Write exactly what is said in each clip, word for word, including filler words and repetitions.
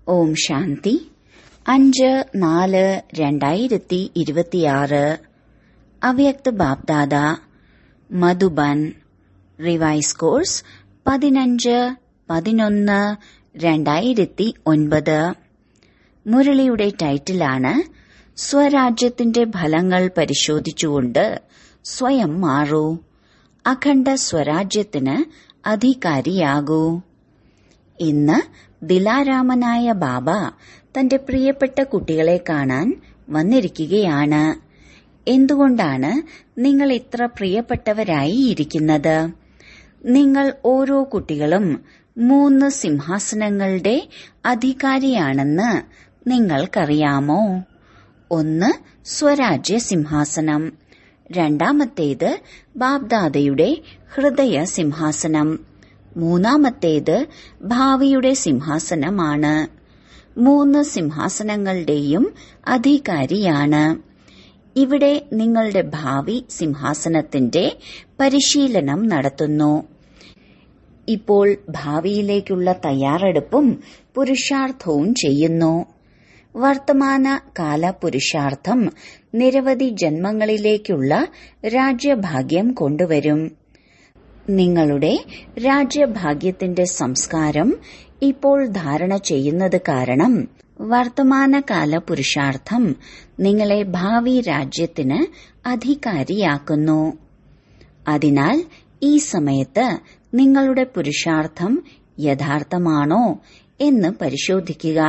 ഓം ശാന്തി. അഞ്ച് നാല് രണ്ടായിരത്തി ഇരുപത്തിയാറ്. അവ്യക്ത ബാപ്ദാദ, മധുബൻ. റിവൈസ് കോഴ്സ് പതിനഞ്ച് പതിനൊന്ന് രണ്ടായിരത്തി ഒൻപത്. മുരളിയുടെ ടൈറ്റിലാണ് സ്വരാജ്യത്തിന്റെ ഫലങ്ങൾ പരിശോധിച്ചുകൊണ്ട് സ്വയം മാറൂ, അഖണ്ഡ സ്വരാജ്യത്തിന് അധികാരിയാകൂ. ഇന്ന് ദിലാരാമനായ ബാബ തന്റെ പ്രിയപ്പെട്ട കുട്ടികളെ കാണാൻ വന്നിരിക്കുകയാണ്. എന്തുകൊണ്ടാണ് നിങ്ങൾ ഇത്ര പ്രിയപ്പെട്ടവരായി ഇരിക്കുന്നത്? നിങ്ങൾ ഓരോ കുട്ടികളും മൂന്ന് സിംഹാസനങ്ങളുടെ അധികാരിയാണെന്ന് നിങ്ങൾക്കറിയാമോ? ഒന്ന് സ്വരാജ്യ സിംഹാസനം, രണ്ടാമത്തേത് ബാബ്ദാദയുടെ ഹൃദയ സിംഹാസനം, മൂന്നാമത്തേത് ഭാവിയുടെ സിംഹാസനമാണ്. മൂന്ന് സിംഹാസനങ്ങളുടെയും അധികാരിയാണ്. ഇവിടെ നിങ്ങളുടെ ഭാവി സിംഹാസനത്തിന്റെ പരിശീലനം നടത്തുന്നു. ഇപ്പോൾ ഭാവിയിലേക്കുള്ള തയ്യാറെടുപ്പും പുരുഷാർത്ഥവും ചെയ്യുന്നു. വർത്തമാന കാല പുരുഷാർത്ഥം നിരവധി ജന്മങ്ങളിലേക്കുള്ള രാജ്യഭാഗ്യം കൊണ്ടുവരും. നിങ്ങളുടെ രാജ്യഭാഗ്യത്തിന്റെ സംസ്കാരം ഇപ്പോൾ ധാരണ ചെയ്യുന്നത് കാരണം വർത്തമാനകാല പുരുഷാർത്ഥം നിങ്ങളെ ഭാവി രാജ്യത്തിന് അധികാരിയാക്കുന്നു. അതിനാൽ ഈ സമയത്ത് നിങ്ങളുടെ പുരുഷാർത്ഥം യഥാർത്ഥമാണോ എന്ന് പരിശോധിക്കുക.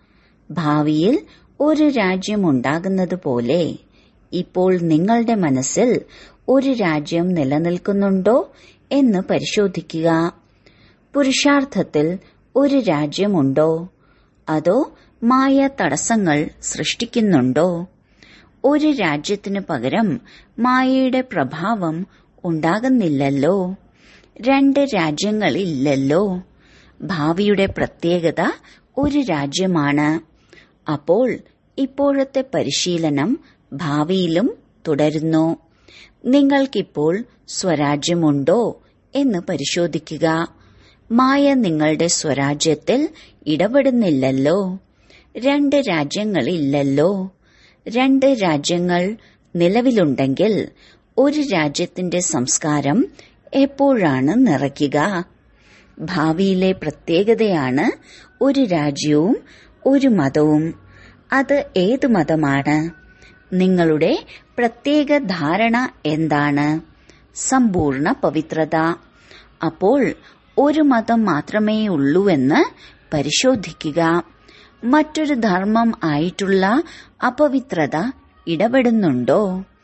ഭാവിയിൽ ഒരു രാജ്യമുണ്ടാകുന്നതുപോലെ ഇപ്പോൾ നിങ്ങളുടെ മനസ്സിൽ ഒരു രാജ്യം നിലനിൽക്കുന്നുണ്ടോ എന്ന് പരിശോധിക്കുക. പുരുഷാർത്ഥത്തിൽ ഒരു രാജ്യമുണ്ടോ? അതോ മായ തടസ്സങ്ങൾ സൃഷ്ടിക്കുന്നുണ്ടോ? ഒരു രാജ്യത്തിനു പകരം മായയുടെ പ്രഭാവം ഉണ്ടാകുന്നില്ലല്ലോ. രണ്ട് രാജ്യങ്ങളില്ലല്ലോ. ഭാവിയുടെ പ്രത്യേകത ഒരു രാജ്യമാണ്. അപ്പോൾ ഇപ്പോഴത്തെ പരിശീലനം ഭാവിയിലും തുടരുന്നു. നിങ്ങൾക്കിപ്പോൾ സ്വരാജ്യമുണ്ടോ എന്ന് പരിശോധിക്കുക. മായ നിങ്ങളുടെ സ്വരാജ്യത്തിൽ ഇടപെടുന്നില്ലല്ലോ. രണ്ട് രാജ്യങ്ങളില്ലല്ലോ. രണ്ട് രാജ്യങ്ങൾ നിലവിലുണ്ടെങ്കിൽ ഒരു രാജ്യത്തിന്റെ സംസ്കാരം എപ്പോഴാണ് നിറയ്ക്കുക? ഭാവിയിലെ പ്രത്യേകതയാണ് ഒരു രാജ്യവും ഒരു മതവും. അത് ഏത് മതമാണ്? നിങ്ങളുടെ പ്രത്യേക ധാരണ എന്താണ്? സമ്പൂർണ്ണ പവിത്രത. അപ്പോൾ ഒരു മതം മാത്രമേയുള്ളൂവെന്ന് പരിശോധിക്കുക. മറ്റൊരു ധർമ്മം ആയിട്ടുള്ള അപവിത്രത ഇടപെടുന്നുണ്ടോ?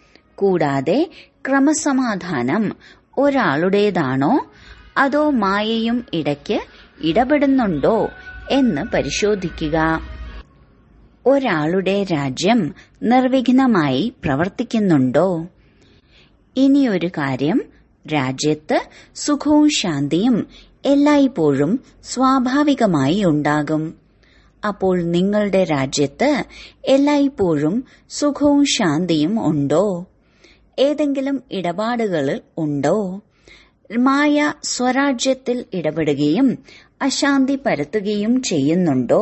കൂടാതെ ക്രമസമാധാനം ഒരാളുടേതാണോ അതോ മായയും ഇടയ്ക്ക് ഇടപെടുന്നുണ്ടോ എന്ന് പരിശോധിക്കുക. ഒരാളുടെ രാജ്യം നിർവിഘ്നമായി പ്രവർത്തിക്കുന്നുണ്ടോ? ഇനിയൊരു കാര്യം, രാജ്യത്ത് സുഖവും ശാന്തിയും എല്ലായ്പ്പോഴും സ്വാഭാവികമായി ഉണ്ടാകും. അപ്പോൾ നിങ്ങളുടെ രാജ്യത്ത് എല്ലായ്പ്പോഴും സുഖവും ശാന്തിയും ഉണ്ടോ? ഏതെങ്കിലും ഇടപാടുകൾ ഉണ്ടോ? മായ സ്വരാജ്യത്തിൽ ഇടപെടുകയും അശാന്തി പരത്തുകയും ചെയ്യുന്നുണ്ടോ?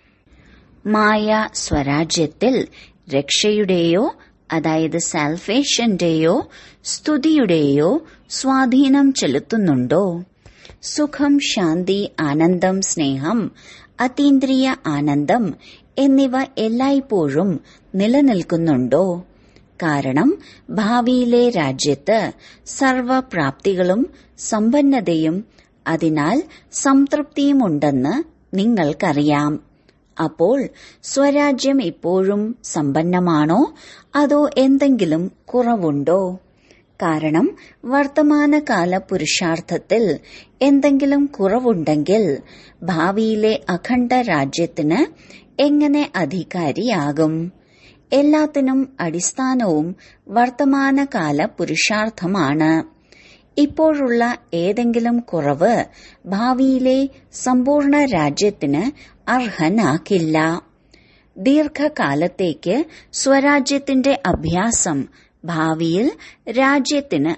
മായ സ്വരാജ്യത്തിൽ രക്ഷയുടെയോ അതായത് സാൽവേഷന്റെയോ സ്തുതിയുടെയോ സ്വാധീനം ചെലുത്തുന്നുണ്ടോ? സുഖം, ശാന്തി, ആനന്ദം, സ്നേഹം, അതീന്ദ്രിയ ആനന്ദം എന്നിവ എല്ലായ്പ്പോഴും നിലനിൽക്കുന്നുണ്ടോ? കാരണം ഭാവിയിലെ രാജ്യത്ത് സർവപ്രാപ്തികളും സമ്പന്നതയും അതിനാൽ സംതൃപ്തിയുമുണ്ടെന്ന് നിങ്ങൾക്കറിയാം. അപ്പോൾ സ്വരാജ്യം ഇപ്പോഴും സമ്പന്നമാണോ അതോ എന്തെങ്കിലും കുറവുണ്ടോ? കാരണം വർത്തമാനകാല പുരുഷാർത്ഥത്തിൽ എന്തെങ്കിലും കുറവുണ്ടെങ്കിൽ ഭാവിയിലെ അഖണ്ഡ രാജ്യത്തിന് എങ്ങനെ അധികാരിയാകും? എല്ലാത്തിനും അടിസ്ഥാനവും വർത്തമാനകാല പുരുഷാർത്ഥമാണ്. ഇപ്പോഴുള്ള ഏതെങ്കിലും കുറവ് ഭാവിയിലെ സമ്പൂർണ്ണ രാജ്യത്തിന് അർഹനാക്കില്ല. ദീർഘകാലത്തേക്ക് സ്വരാജ്യത്തിന്റെ അഭ്യാസം ഭാവിയിൽ രാജ്യത്തിന്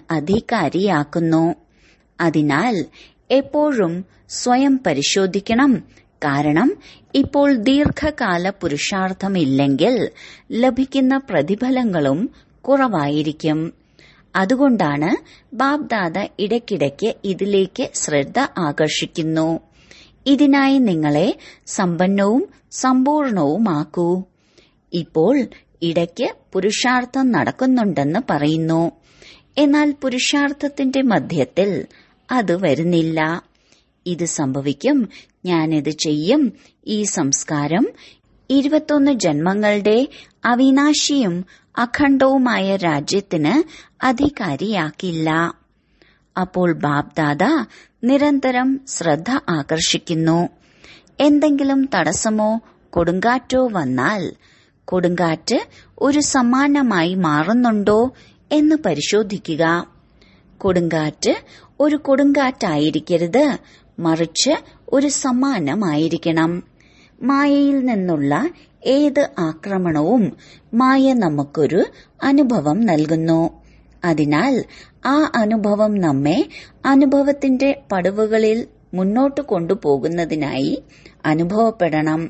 അധികാരിയാക്കുന്നു. അതിനാൽ എപ്പോഴും സ്വയം പരിശോധിക്കണം, കാരണം ഇപ്പോൾ ദീർഘകാല പുരുഷാർത്ഥമില്ലെങ്കിൽ ലഭിക്കുന്ന പ്രതിഫലങ്ങളും കുറവായിരിക്കും. അതുകൊണ്ടാണ് ബാബ്ദാദ ഇടയ്ക്കിടയ്ക്ക് ഇതിലേക്ക് ശ്രദ്ധ ആകർഷിക്കുന്നു. ഇതിനായി നിങ്ങളെ സമ്പന്നവും സമ്പൂർണവുമാക്കൂ. ഇപ്പോൾ ഇടയ്ക്ക് പുരുഷാർത്ഥം നടക്കുന്നുണ്ടെന്ന് പറയുന്നു. എന്നാൽ പുരുഷാർത്ഥത്തിന്റെ മധ്യത്തിൽ അത് വരുന്നില്ല. ഇത് സംഭവിക്കും, ഞാനിത് ചെയ്യും, ഈ സംസ്കാരം ഇരുപത്തൊന്ന് ജന്മങ്ങളുടെ അവിനാശിയും അഖണ്ഡവുമായ രാജ്യത്തിന് അധികാരിയാക്കില്ല. അപ്പോൾ ബാബ്ദാദ നിരന്തരം ശ്രദ്ധ ആകർഷിക്കുന്നു. എന്തെങ്കിലും തടസ്സമോ കൊടുങ്കാറ്റോ വന്നാൽ കൊടുങ്കാറ്റ് ഒരു സമ്മാനമായി മാറുന്നുണ്ടോ എന്ന് പരിശോധിക്കുക. കൊടുങ്കാറ്റ് ഒരു കൊടുങ്കാറ്റായിരിക്കരുത്, മറിച്ച് ഒരു സമ്മാനമായിരിക്കണം. മായയിൽ നിന്നുള്ള ഏത് ആക്രമണവും മായ നമുക്കൊരു അനുഭവം നൽകുന്നു. അതിനാൽ ആ അനുഭവം നമ്മെ അനുഭവത്തിന്റെ പടവുകളിൽ മുന്നോട്ട് കൊണ്ടുപോകുന്നതിനായി അനുഭവപ്പെടണം.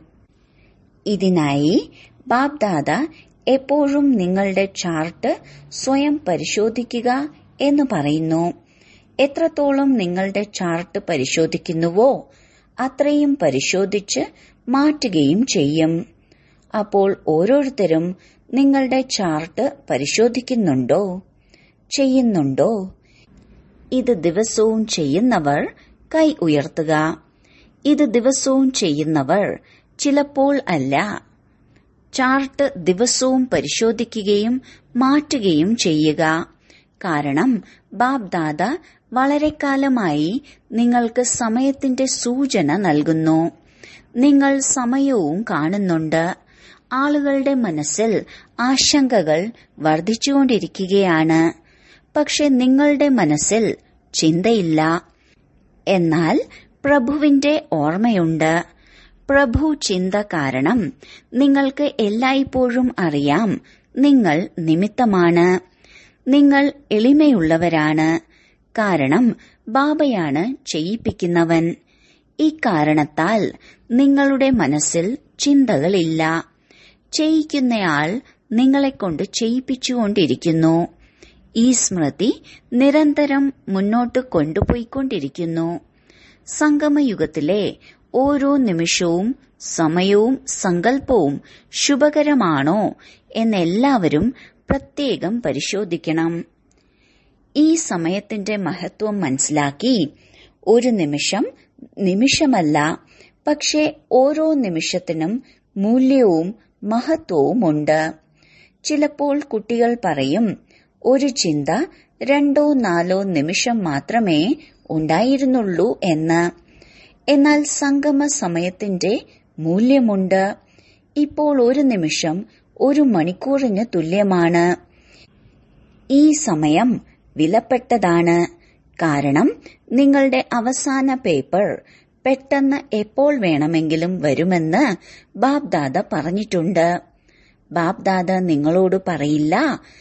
ഇതിനായി ബാബ്ദാദ എപ്പോഴും നിങ്ങളുടെ ചാർട്ട് സ്വയം പരിശോധിക്കുക എന്ന് പറയുന്നു. എത്രത്തോളം നിങ്ങളുടെ ചാർട്ട് പരിശോധിക്കുന്നുവോ അത്രയും പരിശോധിച്ച് മാറ്റുകയും ചെയ്യും. അപ്പോൾ ഓരോരുത്തരും നിങ്ങളുടെ ചാർട്ട് പരിശോധിക്കുന്നുണ്ടോ, ചെയ്യുന്നുണ്ടോ? ഇത് ദിവസവും ചെയ്യുന്നവർ കൈ ഉയർത്തുക. ഇത് ദിവസവും ചെയ്യുന്നവർ ചിലപ്പോൾ അല്ല. ചാർട്ട് ദിവസവും പരിശോധിക്കുകയും മാറ്റുകയും ചെയ്യുക. കാരണം ബാബ്ദാദ വളരെ കാലമായി നിങ്ങൾക്ക് സമയത്തിന്റെ സൂചന നൽകുന്നു. നിങ്ങൾ സമയവും കാണുന്നുണ്ട്. ആളുകളുടെ മനസ്സിൽ ആശങ്കകൾ വർദ്ധിച്ചുകൊണ്ടിരിക്കുകയാണ്. പക്ഷെ നിങ്ങളുടെ മനസ്സിൽ ചിന്തയില്ല. എന്നാൽ പ്രഭുവിന്റെ ഓർമ്മയുണ്ട്. പ്രഭു ചിന്ത കാരണം നിങ്ങൾക്ക് എല്ലായ്പ്പോഴും അറിയാം നിങ്ങൾ നിമിത്തമാണ്. നിങ്ങൾ എളിമയുള്ളവരാണ്. കാരണം ബാബയാണ് ചെയ്യിപ്പിക്കുന്നവൻ. ഇക്കാരണത്താൽ നിങ്ങളുടെ മനസ്സിൽ ചിന്തകളില്ല. ചെയ്യിക്കുന്നയാൾ നിങ്ങളെക്കൊണ്ട് ചെയ്യിപ്പിച്ചുകൊണ്ടിരിക്കുന്നു. ഈ സ്മൃതി നിരന്തരം മുന്നോട്ട് കൊണ്ടുപോയിക്കൊണ്ടിരിക്കുന്നു. സംഗമയുഗത്തിലെ ഓരോ നിമിഷവും സമയവും സങ്കല്പവും ശുഭകരമാണോ എന്നെല്ലാവരും പ്രത്യേകം പരിശോധിക്കണം. ഈ സമയത്തിന്റെ മഹത്വം മനസ്സിലാക്കി ഒരു നിമിഷം നിമിഷമല്ല, പക്ഷെ ഓരോ നിമിഷത്തിനും മൂല്യവും മഹത്വവുമുണ്ട്. ചിലപ്പോൾ കുട്ടികൾ പറയും, ഒരു ചിന്ത രണ്ടോ നാലോ നിമിഷം മാത്രമേ ഉണ്ടായിരുന്നുള്ളൂ എന്ന്. എന്നാൽ സംഗമ സമയത്തിന്റെ മൂല്യമുണ്ട്. ഇപ്പോൾ ഒരു നിമിഷം ഒരു മണിക്കൂറിന് തുല്യമാണ്. ഈ സമയം വിലപ്പെട്ടതാണ്. കാരണം നിങ്ങളുടെ അവസാന പേപ്പർ പെട്ടെന്ന് എപ്പോൾ വേണമെങ്കിലും വരുമെന്ന് ബാബ്ദാദ പറഞ്ഞിട്ടുണ്ട്. ബാബ്ദാദ നിങ്ങളോട് പറയില്ല.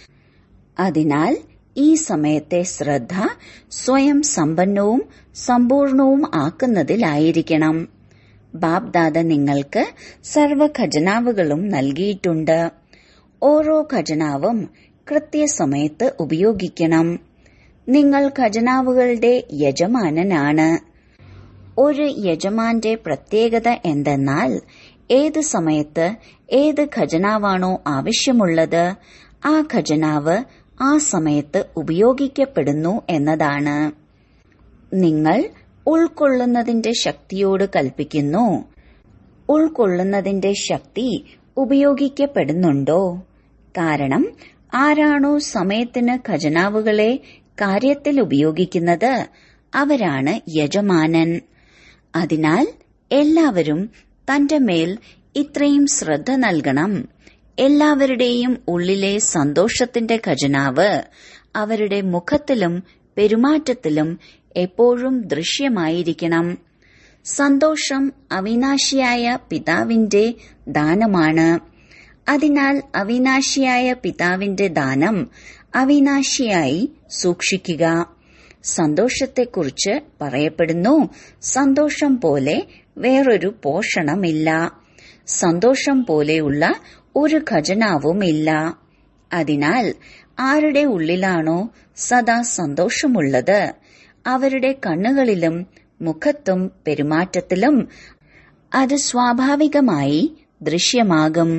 അതിനാൽ ഈ സമയത്തെ ശ്രദ്ധ സ്വയം സമ്പന്നവും സമ്പൂർണവും ആക്കുന്നതിലായിരിക്കണം. ബാബ്ദാദ നിങ്ങൾക്ക് സർവ ഖജനാവുകളും നൽകിയിട്ടുണ്ട്. ഓരോ ഖജനാവും കൃത്യസമയത്ത് ഉപയോഗിക്കണം. നിങ്ങൾ ഖജനാവുകളുടെ യജമാനനാണ്. ഒരു യജമാന്റെ പ്രത്യേകത എന്തെന്നാൽ ഏത് സമയത്ത് ഏത് ഖജനാവാണോ ആവശ്യമുള്ളത് ആ ഖജനാവ് ആ സമയത്ത് ഉപയോഗിക്കപ്പെടുന്നു എന്നതാണ്. നിങ്ങൾ ഉൾക്കൊള്ളുന്നതിന്റെ ശക്തിയോട് കൽപ്പിക്കുന്നു. ഉൾക്കൊള്ളുന്നതിന്റെ ശക്തി ഉപയോഗിക്കപ്പെടുന്നുണ്ടോ? കാരണം ആരാണോ സമയത്തിന് ഖജനാവുകളെ കാര്യത്തിൽ ഉപയോഗിക്കുന്നത് അവരാണ് യജമാനൻ. അതിനാൽ എല്ലാവരും തന്റെ മേൽ ഇത്രയും ശ്രദ്ധ നൽകണം. എല്ലാവരുടെയും ഉള്ളിലെ സന്തോഷത്തിന്റെ ഖജനാവ് അവരുടെ മുഖത്തിലും പെരുമാറ്റത്തിലും എപ്പോഴും ദൃശ്യമായിരിക്കണം. സന്തോഷം അവിനാശിയായ പിതാവിന്റെ ദാനമാണ്. അതിനാൽ അവിനാശിയായ പിതാവിന്റെ ദാനം അവിനാശിയായി സൂക്ഷിക്കുക. സന്തോഷത്തെക്കുറിച്ച് പറയപ്പെടുന്നു, സന്തോഷം പോലെ വേറൊരു പോഷണമില്ല. സന്തോഷം പോലെയുള്ള ഒരു ഖജനാവുമില്ല. അതിനാൽ ആരുടെ ഉള്ളിലാണോ സദാ സന്തോഷമുള്ളത് അവരുടെ കണ്ണുകളിലും മുഖത്തും പെരുമാറ്റത്തിലും അത് സ്വാഭാവികമായി ദൃശ്യമാകും.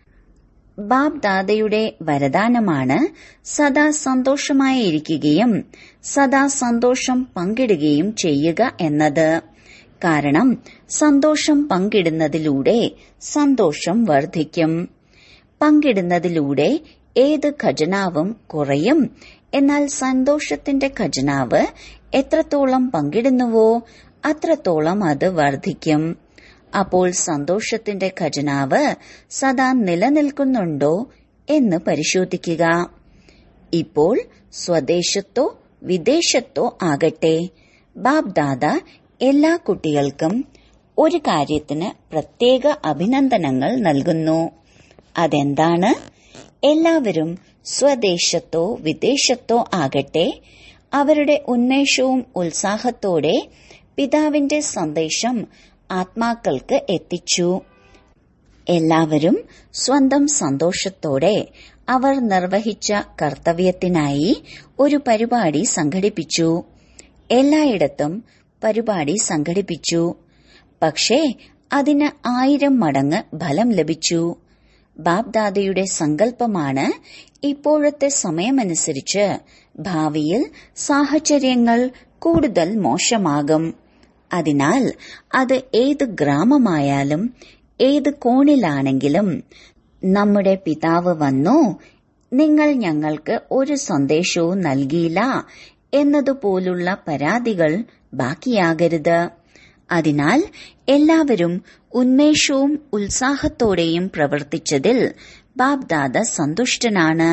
ബാബ് ദാദയുടെ വരദാനമാണ് സദാ സന്തോഷമായിരിക്കുകയും സദാ സന്തോഷം പങ്കിടുകയും ചെയ്യുക എന്നത്. കാരണം സന്തോഷം പങ്കിടുന്നതിലൂടെ സന്തോഷം വർദ്ധിക്കും. പങ്കിടുന്നതിലൂടെ ഏത് ഖജനാവും കുറയും. എന്നാൽ സന്തോഷത്തിന്റെ ഖജനാവ് എത്രത്തോളം പങ്കിടുന്നുവോ അത്രത്തോളം അത് വർദ്ധിക്കും. അപ്പോൾ സന്തോഷത്തിന്റെ ഖജനാവ് സദാ നിലനിൽക്കുന്നുണ്ടോ എന്ന് പരിശോധിക്കുക. ഇപ്പോൾ സ്വദേശത്തോ വിദേശത്തോ ആകട്ടെ, ബാബ് ദാദ എല്ലാ കുട്ടികൾക്കും ഒരു കാര്യത്തിന് പ്രത്യേക അഭിനന്ദനങ്ങൾ നൽകുന്നു. അതെന്താണ്? എല്ലാവരും സ്വദേശത്തോ വിദേശത്തോ ആകട്ടെ, അവരുടെ ഉന്മേഷവും ഉത്സാഹത്തോടെ പിതാവിന്റെ സന്ദേശം ആത്മാക്കൾക്ക് എത്തിച്ചു. എല്ലാവരും സ്വന്തം സന്തോഷത്തോടെ അവർ നിർവഹിച്ച കർത്തവ്യത്തിനായി ഒരു പരിപാടി സംഘടിപ്പിച്ചു. എല്ലായിടത്തും പരിപാടി സംഘടിപ്പിച്ചു. പക്ഷേ അതിന് ആയിരം മടങ്ങ് ഫലം ലഭിച്ചു. ബാബ് ദാദയുടെ സങ്കല്പമാണ് ഇപ്പോഴത്തെ സമയമനുസരിച്ച് ഭാവിയിൽ സാഹചര്യങ്ങൾ കൂടുതൽ മോശമാകും. അതിനാൽ അത് ഏത് ഗ്രാമമായാലും ഏത് കോണിലാണെങ്കിലും നമ്മുടെ പിതാവ് വന്നു, നിങ്ങൾ ഞങ്ങൾക്ക് ഒരു സന്ദേശവും നൽകിയില്ല എന്നതുപോലുള്ള പരാതികൾ ബാക്കിയാകരുത്. അതിനാൽ എല്ലാവരും ഉന്മേഷവും ഉത്സാഹത്തോടെയും പ്രവർത്തിച്ചതിൽ ബാബ് ദാദ സന്തുഷ്ടനാണ്.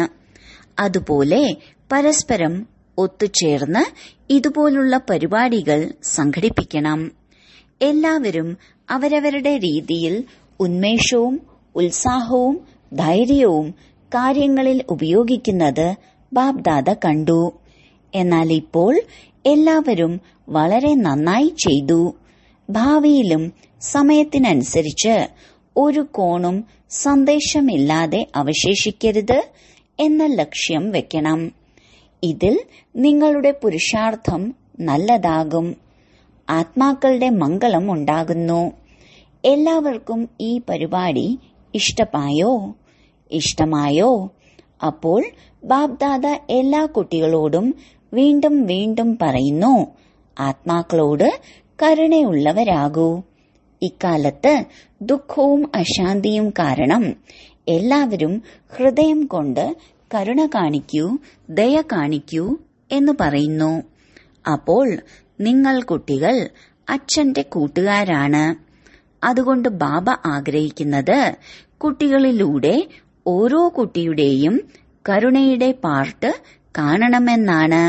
അതുപോലെ പരസ്പരം ഒത്തുചേർന്ന് ഇതുപോലുള്ള പരിപാടികൾ സംഘടിപ്പിക്കണം. എല്ലാവരും അവരവരുടെ രീതിയിൽ ഉന്മേഷവും ഉത്സാഹവും ധൈര്യവും കാര്യങ്ങളിൽ ഉപയോഗിക്കുന്നത് ബാബ് ദാദ കണ്ടു. എന്നാൽ ഇപ്പോൾ എല്ലാവരും വളരെ നന്നായി ചെയ്തു. ഭാവിയിലും സമയത്തിനനുസരിച്ച് ഒരു കോണും സന്ദേശമില്ലാതെ അവശേഷിക്കരുത് എന്ന ലക്ഷ്യം വെക്കണം. ഇതിൽ നിങ്ങളുടെ പുരുഷാർത്ഥം നല്ലതാകും. ആത്മാക്കളുടെ മംഗളം ഉണ്ടാകുന്നു. എല്ലാവർക്കും ഈ പരിപാടി ഇഷ്ടമായോ? ഇഷ്ടമായോ? അപ്പോൾ ബാബ് ദാദ എല്ലാ കുട്ടികളോടും വീണ്ടും വീണ്ടും പറയുന്നു, ആത്മാക്കളോട് കരുണയുള്ളവരാകൂ. ഇക്കാലത്ത് ദുഃഖവും അശാന്തിയും കാരണം എല്ലാവരും ഹൃദയം കൊണ്ട് കരുണ കാണിക്കൂ, ദയ കാണിക്കൂ എന്ന് പറയുന്നു. അപ്പോൾ നിങ്ങൾ കുട്ടികൾ അച്ഛന്റെ കൂട്ടുകാരാണ്. അതുകൊണ്ട് ബാബ ആഗ്രഹിക്കുന്നത് കുട്ടികളിലൂടെ ഓരോ കുട്ടിയുടെയും കരുണയുടെ പാർട്ട് കാണണമെന്നാണ്.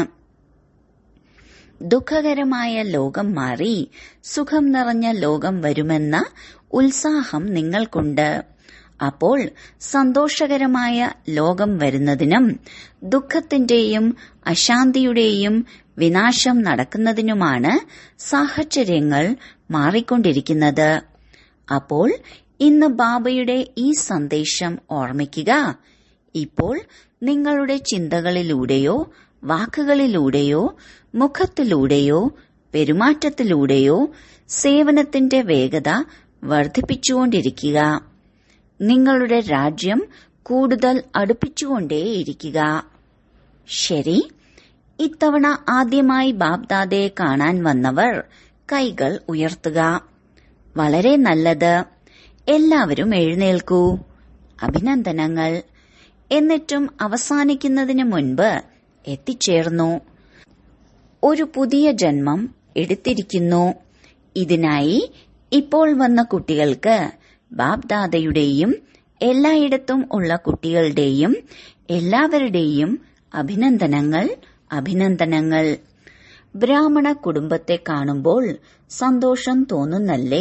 ദുഃഖകരമായ ലോകം മാറി സുഖം നിറഞ്ഞ ലോകം വരുമെന്ന ഉത്സാഹം നിങ്ങൾക്കുണ്ട്. അപ്പോൾ സന്തോഷകരമായ ലോകം വരുന്നതിനും ദുഃഖത്തിന്റെയും അശാന്തിയുടെയും വിനാശം നടക്കുന്നതിനുമാണ് സാഹചര്യങ്ങൾ മാറിക്കൊണ്ടിരിക്കുന്നത്. അപ്പോൾ ഇന്ന് ബാബയുടെ ഈ സന്ദേശം ഓർമ്മിക്കുക. ഇപ്പോൾ നിങ്ങളുടെ ചിന്തകളിലൂടെയോ വാക്കുകളിലൂടെയോ മുഖത്തിലൂടെയോ പെരുമാറ്റത്തിലൂടെയോ സേവനത്തിന്റെ വേഗത വർദ്ധിപ്പിച്ചുകൊണ്ടിരിക്കുക. നിങ്ങളുടെ രാജ്യം കൂടുതൽ അടുപ്പിച്ചുകൊണ്ടേയിരിക്കുക. ശരി, ഇത്തവണ ആദ്യമായി ബാബ്ദാദയെ കാണാൻ വന്നവർ കൈകൾ ഉയർത്തുക. വളരെ നല്ലത്. എല്ലാവരും എഴുന്നേൽക്കൂ. അഭിനന്ദനങ്ങൾ. എന്നിട്ടും അവസാനിക്കുന്നതിന് മുൻപ് എത്തിച്ചേർന്നു. ഒരു പുതിയ ജന്മം എടുത്തിരിക്കുന്നു. ഇതിനായി ഇപ്പോൾ വന്ന കുട്ടികൾക്ക് ബാബ്ദാദയുടെയും എല്ലായിടത്തും ഉള്ള കുട്ടികളുടെയും എല്ലാവരുടെയും അഭിനന്ദനങ്ങൾ അഭിനന്ദനങ്ങൾ. ബ്രാഹ്മണ കുടുംബത്തെ കാണുമ്പോൾ സന്തോഷം തോന്നുന്നല്ലേ?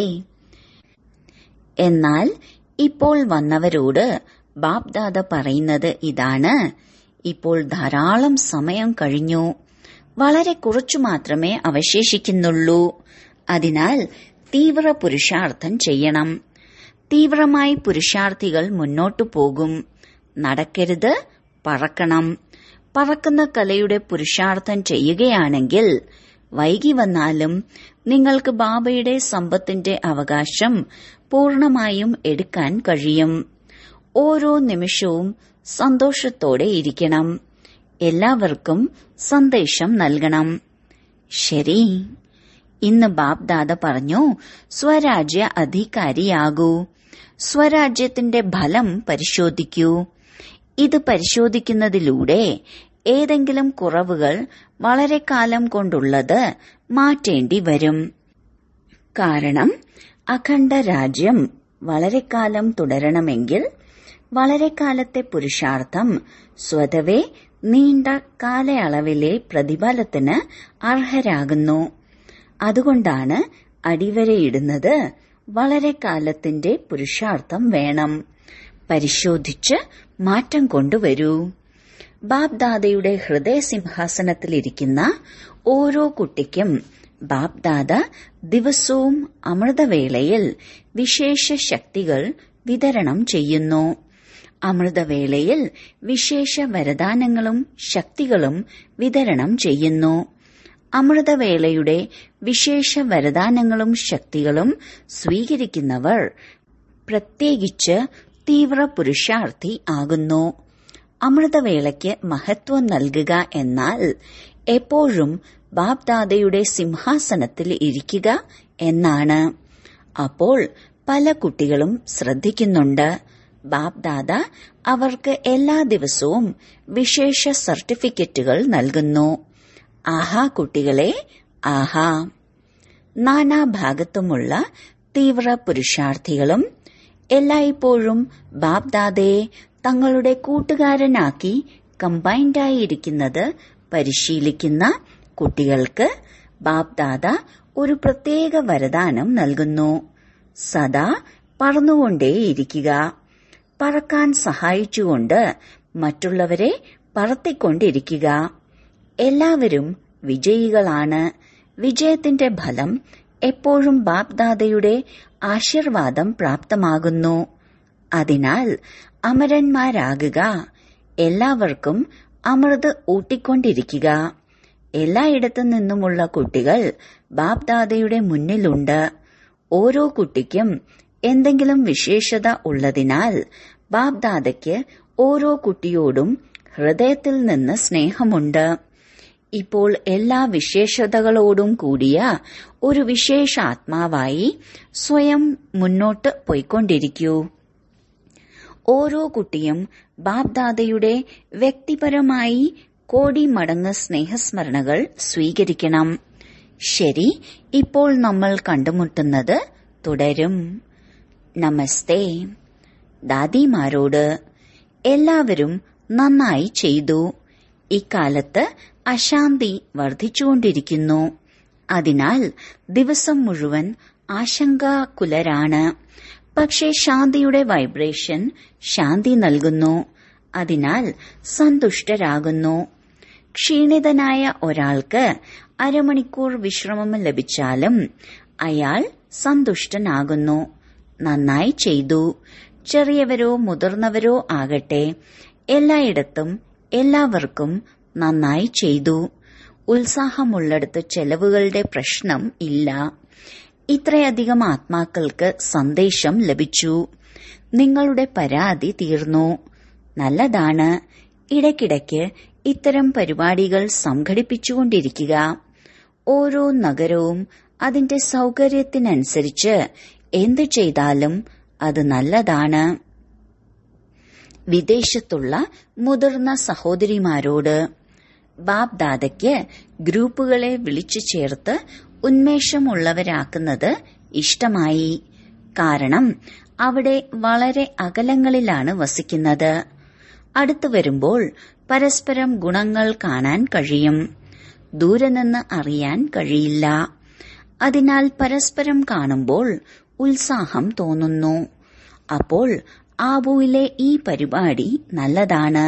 എന്നാൽ ഇപ്പോൾ വന്നവരോട് ബാബ്ദാദ പറയുന്നത് ഇതാണ്: ഇപ്പോൾ ധാരാളം സമയം കഴിഞ്ഞു. വളരെ കുറച്ചു മാത്രമേ അവശേഷിക്കുന്നുള്ളൂ. അതിനാൽ തീവ്ര പുരുഷാർത്ഥം ചെയ്യണം. തീവ്രമായി പുരുഷാർത്ഥികൾ മുന്നോട്ടു പോകും. നടക്കരുത്, പറക്കണം. പറക്കുന്ന കലയുടെ പുരുഷാർത്ഥം ചെയ്യുകയാണെങ്കിൽ വൈകി വന്നാലും നിങ്ങൾക്ക് ബാബയുടെ സമ്പത്തിന്റെ അവകാശം പൂർണമായും എടുക്കാൻ കഴിയും. ഓരോ നിമിഷവും സന്തോഷത്തോടെ ഇരിക്കണം. എല്ലാവർക്കും സന്ദേശം നൽകണം. ശരി, ഇന്ന് ബാബ് ദാദ പറഞ്ഞു, സ്വരാജ്യ അധികാരിയാകൂ. സ്വരാജ്യത്തിന്റെ ഫലം പരിശോധിക്കൂ. ഇത് പരിശോധിക്കുന്നതിലൂടെ ഏതെങ്കിലും കുറവുകൾ വളരെ കാലം കൊണ്ടുള്ളത് മാറ്റേണ്ടി വരും. കാരണം അഖണ്ഡ രാജ്യം വളരെ കാലം തുടരണമെങ്കിൽ വളരെ കാലത്തെ പുരുഷാർത്ഥം സ്വതവേ നീണ്ട കാലയളവിലെ പ്രതിഫലത്തിന് അർഹരാകുന്നു. അതുകൊണ്ടാണ് അടിവരയിടുന്നത്, വളരെ കാലത്തിന്റെ പുരുഷാർത്ഥം വേണം. പരിശോധിച്ച് മാറ്റം കൊണ്ടുവരൂ. ബാബ് ദാദയുടെ ഹൃദയ സിംഹാസനത്തിലിരിക്കുന്ന ഓരോ കുട്ടിക്കും ബാബ് ദാദ ദിവസവും അമൃതവേളയിൽ വിശേഷ ശക്തികൾ വിതരണം ചെയ്യുന്നു. അമൃതവേളയിൽ വിശേഷ വരദാനങ്ങളും ശക്തികളും വിതരണം ചെയ്യുന്നു. അമൃതവേളയുടെ വിശേഷ വരദാനങ്ങളും ശക്തികളും സ്വീകരിക്കുന്നവർ പ്രത്യേകിച്ച് തീവ്ര പുരുഷാർത്ഥി ആകുന്നു. അമൃതവേളയ്ക്ക് മഹത്വം നൽകുക എന്നാൽ എപ്പോഴും ബാബ് ദാദയുടെ സിംഹാസനത്തിൽ ഇരിക്കുക എന്നാണ്. അപ്പോൾ പല കുട്ടികളും ശ്രദ്ധിക്കുന്നുണ്ട്. ബാബ് ദാദ അവർക്ക് എല്ലാ ദിവസവും വിശേഷ സർട്ടിഫിക്കറ്റുകൾ നൽകുന്നു. ആഹാ കുട്ടികളെ, ആഹാ! നാനാഭാഗത്തുമുള്ള തീവ്ര പുരുഷാർത്ഥികളും എല്ലായ്പ്പോഴും ബാബ് ദാദയെ തങ്ങളുടെ കൂട്ടുകാരനാക്കി കമ്പൈൻഡായിരിക്കുന്നത് പരിശീലിക്കുന്ന കുട്ടികൾക്ക് ബാബ് ദാദ ഒരു പ്രത്യേക വരദാനം നൽകുന്നു. സദാ പറന്നുകൊണ്ടേയിരിക്കുക. പറക്കാൻ സഹായിച്ചുകൊണ്ട് മറ്റുള്ളവരെ പറത്തിക്കൊണ്ടിരിക്കുക. എല്ലാവരും വിജയികളാണ്. വിജയത്തിന്റെ ഫലം എപ്പോഴും ബാബ് ദാദയുടെ ആശീർവാദം പ്രാപ്തമാകുന്നു. അതിനാൽ അമരന്മാരാകുക. എല്ലാവർക്കും അമൃത് ഊട്ടിക്കൊണ്ടിരിക്കുക. എല്ലായിടത്തു നിന്നുമുള്ള കുട്ടികൾ ബാബ് ദാദയുടെ മുന്നിലുണ്ട്. ഓരോ കുട്ടിക്കും എന്തെങ്കിലും വിശേഷത ഉള്ളതിനാൽ ബാബ് ദാദയ്ക്ക് ഓരോ കുട്ടിയോടും ഹൃദയത്തിൽ നിന്ന് സ്നേഹമുണ്ട്. ഇപ്പോൾ എല്ലാ വിശേഷതകളോടും കൂടിയ ഒരു വിശേഷാത്മാവായി സ്വയം മുന്നോട്ട് പോയിക്കൊണ്ടിരിക്കൂ. ഓരോ കുട്ടിയും ബാബ് ദാദയുടെ വ്യക്തിപരമായി കോടി മടങ്ങ് സ്നേഹസ്മരണകൾ സ്വീകരിക്കണം. ശരി, ഇപ്പോൾ നമ്മൾ കണ്ടുമുട്ടുന്നത് തുടരും. നമസ്തേ. ദാദിമാരോട് എല്ലാവരും നന്നായി ചെയ്തു. ഇക്കാലത്ത് അശാന്തി വർദ്ധിച്ചുകൊണ്ടിരിക്കുന്നു. അതിനാൽ ദിവസം മുഴുവൻ ആശങ്കാകുലരാണ്. പക്ഷേ ശാന്തിയുടെ വൈബ്രേഷൻ ശാന്തി നൽകുന്നു. അതിനാൽ സന്തുഷ്ടരാകുന്നു. ക്ഷീണിതനായ ഒരാൾക്ക് അരമണിക്കൂർ വിശ്രമം ലഭിച്ചാലും അയാൾ സന്തുഷ്ടനാകുന്നു. നന്നായി ചെയ്തു. ചെറിയവരോ മുതിർന്നവരോ ആകട്ടെ, എല്ലായിടത്തും എല്ലാവർക്കും നന്നായി ചെയ്തു. ഉത്സാഹമുള്ളിടത്ത് ചെലവുകളുടെ പ്രശ്നം ഇല്ല. ഇത്രയധികം ആത്മാക്കൾക്ക് സന്ദേശം ലഭിച്ചു. നിങ്ങളുടെ പരാതി തീർന്നു. നല്ലതാണ്. ഇടയ്ക്കിടയ്ക്ക് ഇത്തരം പരിപാടികൾ സംഘടിപ്പിച്ചുകൊണ്ടിരിക്കുക. ഓരോ നഗരവും അതിന്റെ സൗകര്യത്തിനനുസരിച്ച് എന്തു ചെയ്താലും അത് നല്ലതാണ്. വിദേശത്തുള്ള മുതിർന്ന സഹോദരിമാരോട് ബാബ് ദാദയ്ക്ക് ഗ്രൂപ്പുകളെ വിളിച്ചു ചേർത്ത് ഉന്മേഷമുള്ളവരാക്കുന്നത് ഇഷ്ടമായി. കാരണം അവിടെ വളരെ അകലങ്ങളിലാണ് വസിക്കുന്നത്. അടുത്തു വരുമ്പോൾ പരസ്പരം ഗുണങ്ങൾ കാണാൻ കഴിയും. ദൂരെ നിന്ന് അറിയാൻ കഴിയില്ല. അതിനാൽ പരസ്പരം കാണുമ്പോൾ ഉത്സാഹം തോന്നുന്നു. അപ്പോൾ ആബുവിലെ ഈ പരിപാടി നല്ലതാണ്.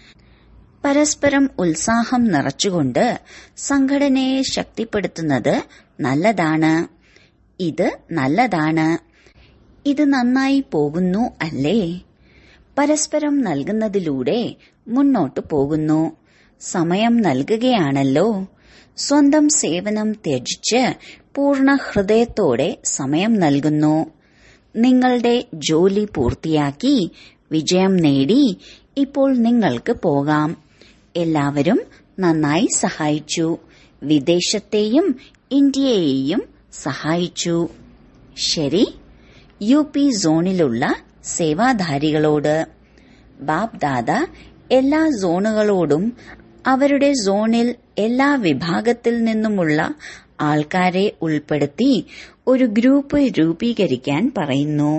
പരസ്പരം ഉത്സാഹം നിറച്ചുകൊണ്ട് സംഘടനയെ ശക്തിപ്പെടുത്തുന്നത് നല്ലതാണ്. ഇത് നല്ലതാണ്. ഇത് നന്നായി പോകുന്നു അല്ലേ? പരസ്പരം നൽകുന്നതിലൂടെ മുന്നോട്ടു പോകുന്നു. സമയം നൽകുകയാണല്ലോ. സ്വന്തം സേവനം ത്യജിച്ച് പൂർണ്ണ ഹൃദയത്തോടെ സമയം നൽകുന്നു. നിങ്ങളുടെ ജോലി പൂർത്തിയാക്കി വിജയം നേടി ഇപ്പോൾ നിങ്ങൾക്ക് പോകാം. എല്ലാവരും നന്നായി സഹായിച്ചു. വിദേശത്തെയും ഇന്ത്യയെയും സഹായിച്ചു. ശരി. യു പി സോണിലുള്ള സേവാധാരികളോട് ബാബ് ദാദ എല്ലാ സോണുകളോടും അവരുടെ സോണിൽ എല്ലാ വിഭാഗത്തിൽ നിന്നുമുള്ള ആൾക്കാരെ ഉൾപ്പെടുത്തി ഒരു ഗ്രൂപ്പ് രൂപീകരിക്കാൻ പറയുന്നു.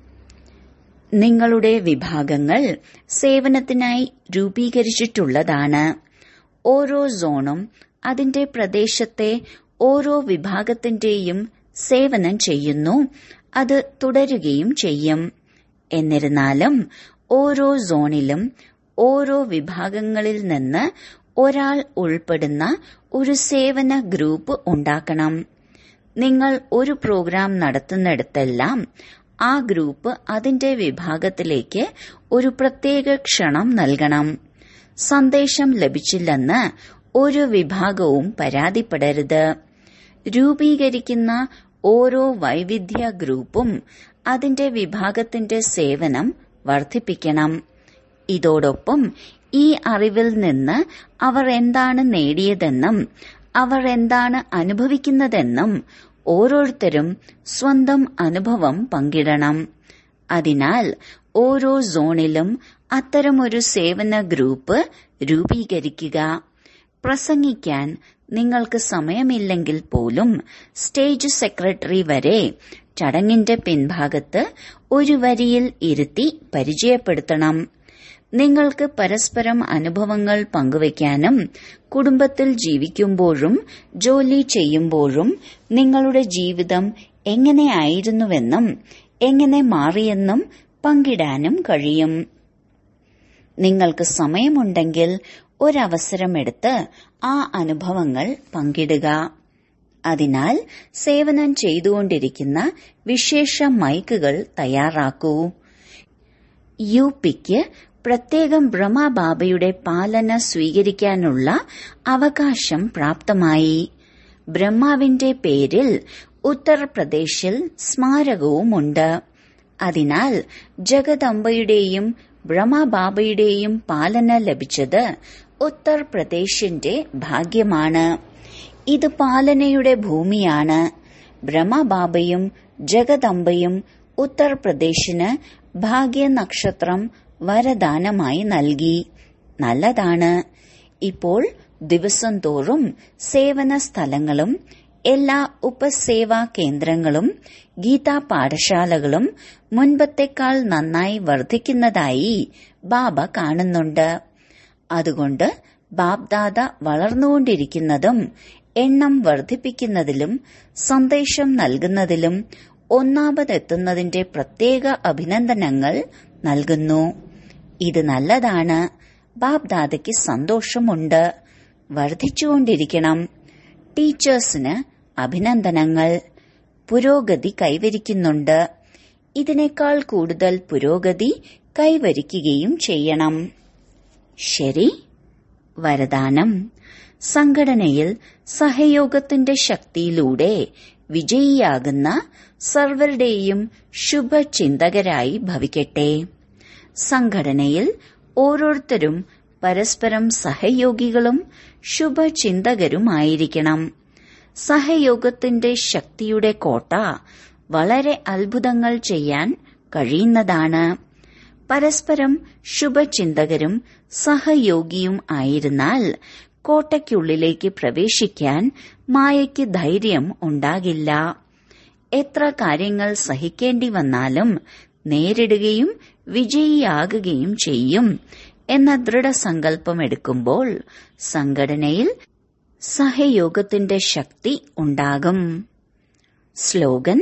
നിങ്ങളുടെ വിഭാഗങ്ങൾ സേവനത്തിനായി രൂപീകരിച്ചിട്ടുള്ളതാണ്. ഓരോ സോണും അതിന്റെ പ്രദേശത്തെ ഓരോ വിഭാഗത്തിന്റെയും സേവനം ചെയ്യുന്നു. അത് തുടരുകയും ചെയ്യും. എന്നിരുന്നാലും ഓരോ സോണിലും ഓരോ വിഭാഗങ്ങളിൽ നിന്ന് ഒരാൾ ഉൾപ്പെടുന്ന ഒരു സേവന ഗ്രൂപ്പ് ഉണ്ടാക്കണം. നിങ്ങൾ ഒരു പ്രോഗ്രാം നടത്തുന്നിടത്തെല്ലാം ആ ഗ്രൂപ്പ് അതിന്റെ വിഭാഗത്തിലേക്ക് ഒരു പ്രത്യേക ക്ഷണം നൽകണം. സന്ദേശം ലഭിച്ചില്ലെന്ന് ഒരു വിഭാഗവും പരാതിപ്പെടരുത്. രൂപീകരിക്കുന്ന ഓരോ വൈവിധ്യ ഗ്രൂപ്പും അതിന്റെ വിഭാഗത്തിന്റെ സേവനം വർദ്ധിപ്പിക്കണം. ഇതോടൊപ്പം ഈ അറിവിൽ നിന്ന് അവർ എന്താണ് നേടിയതെന്നും അവർ എന്താണ് അനുഭവിക്കുന്നതെന്നും ഓരോരുത്തരും സ്വന്തം അനുഭവം പങ്കിടണം. അതിനാൽ ഓരോ സോണിലും അത്തരമൊരു സേവന ഗ്രൂപ്പ് രൂപീകരിക്കുക. പ്രസംഗിക്കാൻ നിങ്ങൾക്ക് സമയമില്ലെങ്കിൽ പോലും സ്റ്റേജ് സെക്രട്ടറി വരെ ചടങ്ങിന്റെ പിൻഭാഗത്ത് ഒരു വരിയിൽ ഇരുത്തി പരിചയപ്പെടുത്തണം. നിങ്ങൾക്ക് പരസ്പരം അനുഭവങ്ങൾ പങ്കുവയ്ക്കാനും കുടുംബത്തിൽ ജീവിക്കുമ്പോഴും ജോലി ചെയ്യുമ്പോഴും നിങ്ങളുടെ ജീവിതം എങ്ങനെയായിരുന്നുവെന്നും എങ്ങനെ മാറിയെന്നും പങ്കിടാനും കഴിയും. നിങ്ങൾക്ക് സമയമുണ്ടെങ്കിൽ ഒരവസരമെടുത്ത് ആ അനുഭവങ്ങൾ പങ്കിടുക. അതിനാൽ സേവനം ചെയ്തുകൊണ്ടിരിക്കുന്ന വിശേഷ മൈക്കുകൾ തയ്യാറാക്കൂ. യു പിക്ക് പ്രത്യേകം ബ്രഹ്മബാബയുടെ പാലന സ്വീകരിക്കാനുള്ള അവകാശം പ്രാപ്തമായി. ബ്രഹ്മാവിന്റെ പേരിൽ ഉത്തർപ്രദേശിൽ സ്മാരകവുമുണ്ട്. അതിനാൽ ജഗദംബയുടെയും ബ്രഹ്മബാബയുടെയും പാലന ലഭിച്ചത് ഉത്തർപ്രദേശിന്റെ ഭാഗ്യമാണ്. ഇത് പാലനയുടെ ഭൂമിയാണ്. ബ്രഹ്മബാബയും ജഗദംബയും ഉത്തർപ്രദേശിന് ഭാഗ്യനക്ഷത്രം വരദാനമായി നൽകി. നല്ലതാണ്. ഇപ്പോൾ ദിവസം തോറും സേവന സ്ഥലങ്ങളും എല്ലാ ഉപസേവാ കേന്ദ്രങ്ങളും ഗീതാ പാഠശാലകളും മുൻപത്തേക്കാൾ നന്നായി വർദ്ധിക്കുന്നതായി ബാബ കാണുന്നുണ്ട്. അതുകൊണ്ട് ബാബ്ദാദ വളർന്നുകൊണ്ടിരിക്കുന്നതും എണ്ണം വർദ്ധിപ്പിക്കുന്നതിലും സന്ദേശം നൽകുന്നതിലും ഒന്നാമതെത്തുന്നതിന്റെ പ്രത്യേക അഭിനന്ദനങ്ങൾ നൽകുന്നു. ഇത് നല്ലതാണ്. ബാബ്ദാദയ്ക്ക് സന്തോഷമുണ്ട്. വർദ്ധിച്ചുകൊണ്ടിരിക്കണം. ടീച്ചേഴ്സിന് അഭിനന്ദനങ്ങൾ. പുരോഗതി കൈവരിക്കുന്നുണ്ട്. ഇതിനേക്കാൾ കൂടുതൽ പുരോഗതി കൈവരിക്കുകയും ചെയ്യണം. ശരി. വരദാനം. സംഘടനയിൽ സഹയോഗത്തിന്റെ ശക്തിയിലൂടെ വിജയിയാകുന്ന സർവരുടെയും ശുഭചിന്തകരായി ഭവിക്കട്ടെ. സംഘടനയിൽ ഓരോരുത്തരും പരസ്പരം സഹയോഗികളും ശുഭചിന്തകരുമായിരിക്കണം. സഹയോഗത്തിന്റെ ശക്തിയുടെ കോട്ട വളരെ അത്ഭുതങ്ങൾ ചെയ്യാൻ കഴിയുന്നതാണ്. പരസ്പരം ശുഭചിന്തകരും സഹയോഗിയും ആയിരുന്നാൽ കോട്ടയ്ക്കുള്ളിലേക്ക് പ്രവേശിക്കാൻ മായയ്ക്ക് ധൈര്യം ഉണ്ടാകില്ല. എത്ര കാര്യങ്ങൾ സഹിക്കേണ്ടി വന്നാലും നേരിടുകയും വിജയിയാകുകയും ചെയ്യും എന്ന ദൃഢസങ്കല്പമെടുക്കുമ്പോൾ സംഘടനയിൽ സഹയോഗത്തിന്റെ ശക്തി ഉണ്ടാകും. സ്ലോഗൻ: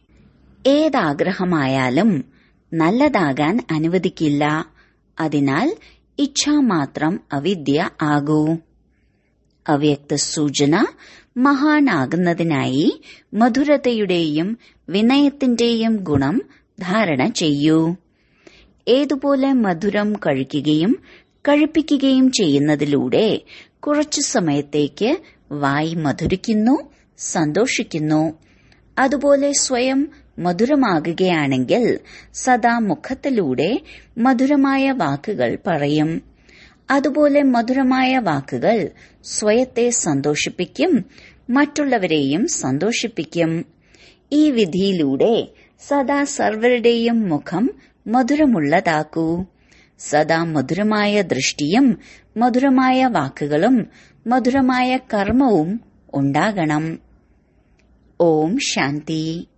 ഏതാഗ്രഹമായാലും നല്ലതാകാൻ അനുവദിക്കില്ല. അതിനാൽ ഇച്ഛാമാത്രം അവിദ്യ ആകൂ. അവ്യക്ത സൂചന: മഹാനാകുന്നതിനായി മധുരതയുടെയും വിനയത്തിന്റെയും ഗുണം ധാരണ ചെയ്യൂ. ഏതുപോലെ മധുരം കഴിക്കുകയും കഴിപ്പിക്കുകയും ചെയ്യുന്നതിലൂടെ കുറച്ചു സമയത്തേക്ക് വായ് മധുരിക്കുന്നു, സന്തോഷിക്കുന്നു. അതുപോലെ സ്വയം മധുരമാകുകയാണെങ്കിൽ സദാ മുഖത്തിലൂടെ മധുരമായ വാക്കുകൾ പറയും. അതുപോലെ മധുരമായ വാക്കുകൾ സ്വയത്തെ സന്തോഷിപ്പിക്കും, മറ്റുള്ളവരെയും സന്തോഷിപ്പിക്കും. ഈ വിധിയിലൂടെ സദാ സർവരുടെയും മുഖം മധുരമുള്ളതാക്കൂ. സദാ മധുരമായ ദൃഷ്ടിയും മധുരമായ വാക്കുകളും മധുരമായ കർമ്മവും ഉണ്ടാകണം. ഓം ശാന്തി.